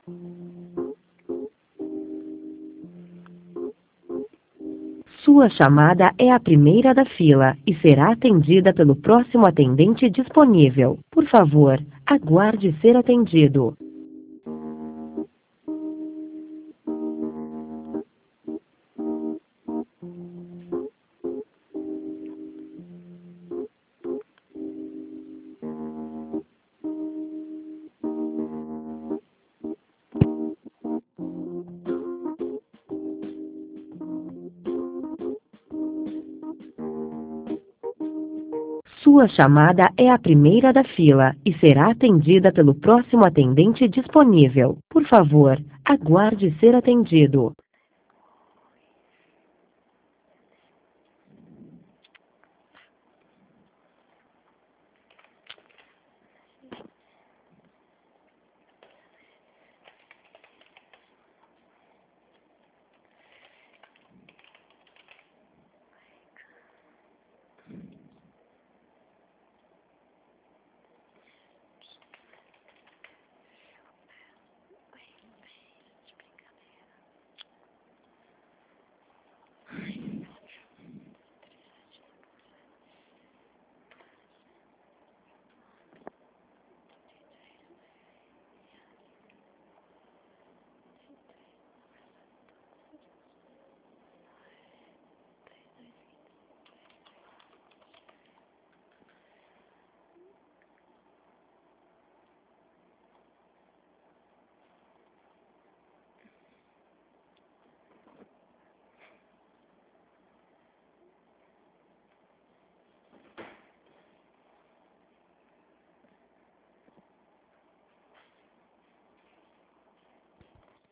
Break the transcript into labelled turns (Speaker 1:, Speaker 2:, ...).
Speaker 1: Sua chamada é a primeira da fila e será atendida pelo próximo atendente disponível. Por favor, aguarde ser atendido. Sua chamada é a primeira da fila e será atendida pelo próximo atendente disponível. Por favor, aguarde ser atendido.